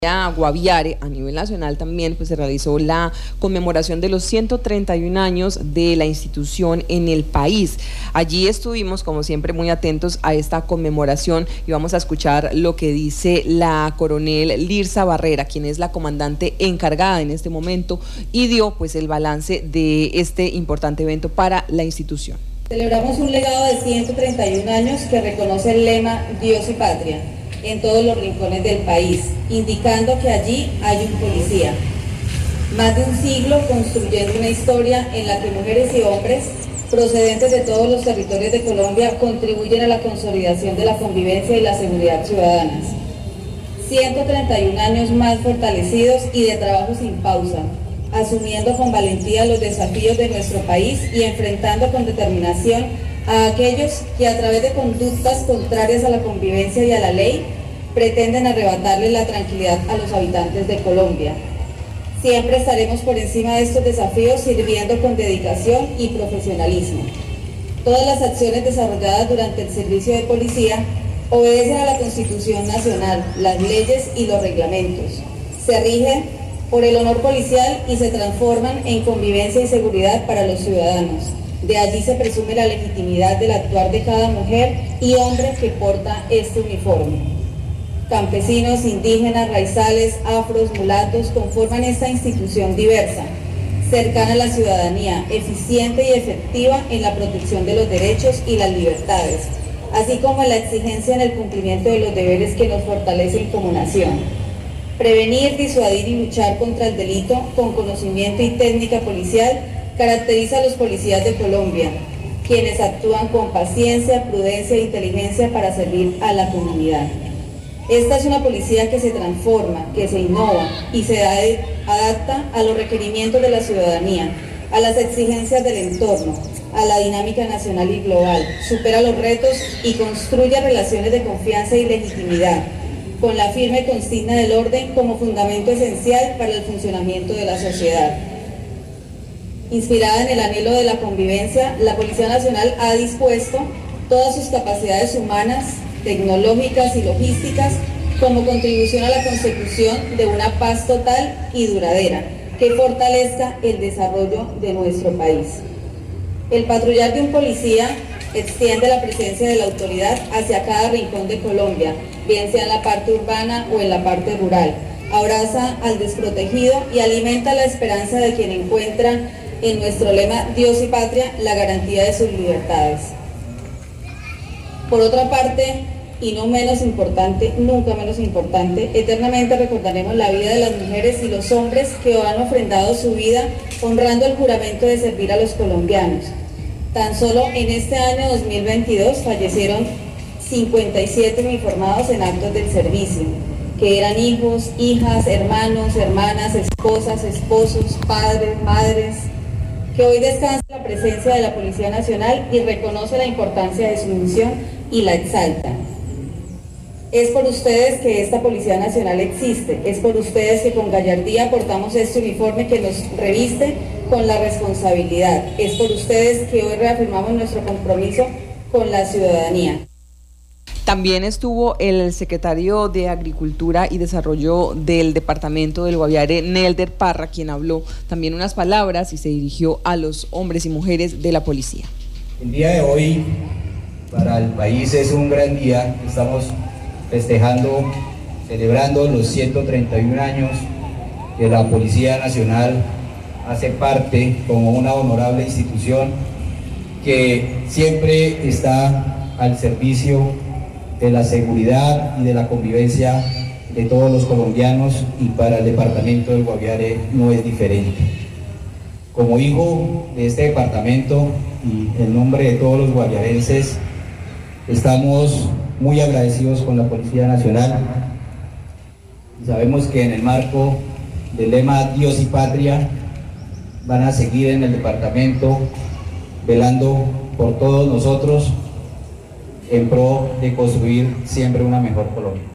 Guaviare, a nivel nacional también pues se realizó la conmemoración de los 131 años de la institución en el país. Allí estuvimos como siempre muy atentos a esta conmemoración y vamos a escuchar lo que dice la coronel Lirza Barrera, quien es la comandante encargada en este momento y dio pues el balance de este importante evento para la institución. Celebramos un legado de 131 años que reconoce el lema Dios y Patria en todos los rincones del país, indicando que allí hay un policía. Más de un siglo construyendo una historia en la que mujeres y hombres procedentes de todos los territorios de Colombia contribuyen a la consolidación de la convivencia y la seguridad ciudadanas. 131 años más fortalecidos y de trabajo sin pausa, asumiendo con valentía los desafíos de nuestro país y enfrentando con determinación a aquellos que a través de conductas contrarias a la convivencia y a la ley pretenden arrebatarle la tranquilidad a los habitantes de Colombia. Siempre estaremos por encima de estos desafíos sirviendo con dedicación y profesionalismo. Todas las acciones desarrolladas durante el servicio de policía obedecen a la Constitución Nacional, las leyes y los reglamentos. Se rigen por el honor policial y se transforman en convivencia y seguridad para los ciudadanos. De allí se presume la legitimidad del actuar de cada mujer y hombre que porta este uniforme. Campesinos, indígenas, raizales, afros, mulatos conforman esta institución diversa, cercana a la ciudadanía, eficiente y efectiva en la protección de los derechos y las libertades, así como en la exigencia en el cumplimiento de los deberes que nos fortalecen como nación. Prevenir, disuadir y luchar contra el delito con conocimiento y técnica policial caracteriza a los policías de Colombia, quienes actúan con paciencia, prudencia e inteligencia para servir a la comunidad. Esta es una policía que se transforma, que se innova y se adapta a los requerimientos de la ciudadanía, a las exigencias del entorno, a la dinámica nacional y global, supera los retos y construye relaciones de confianza y legitimidad, con la firme consigna del orden como fundamento esencial para el funcionamiento de la sociedad. Inspirada en el anhelo de la convivencia, la Policía Nacional ha dispuesto todas sus capacidades humanas, tecnológicas y logísticas como contribución a la consecución de una paz total y duradera que fortalezca el desarrollo de nuestro país. El patrullar de un policía extiende la presencia de la autoridad hacia cada rincón de Colombia, bien sea en la parte urbana o en la parte rural. Abraza al desprotegido y alimenta la esperanza de quien encuentra en nuestro lema Dios y Patria la garantía de sus libertades. Por otra parte, y no menos importante, nunca menos importante, eternamente recordaremos la vida de las mujeres y los hombres que han ofrendado su vida honrando el juramento de servir a los colombianos. Tan solo en este año 2022 fallecieron 57 uniformados en actos del servicio, que eran hijos, hijas, hermanos, hermanas, esposas, esposos, padres, madres, que hoy descansa la presencia de la Policía Nacional y reconoce la importancia de su misión y la exalta. Es por ustedes que esta Policía Nacional existe, es por ustedes que con gallardía portamos este uniforme que nos reviste con la responsabilidad, es por ustedes que hoy reafirmamos nuestro compromiso con la ciudadanía. También estuvo el secretario de Agricultura y Desarrollo del departamento del Guaviare, Nelder Parra, quien habló también unas palabras y se dirigió a los hombres y mujeres de la policía. El día de hoy para el país es un gran día, estamos festejando, celebrando los 131 años que la Policía Nacional hace parte como una honorable institución que siempre está al servicio de la seguridad y de la convivencia de todos los colombianos, y para el departamento del Guaviare no es diferente. Como hijo de este departamento y en nombre de todos los guaviarenses, estamos muy agradecidos con la Policía Nacional y sabemos que en el marco del lema Dios y Patria van a seguir en el departamento velando por todos nosotros en pro de construir siempre una mejor Colombia.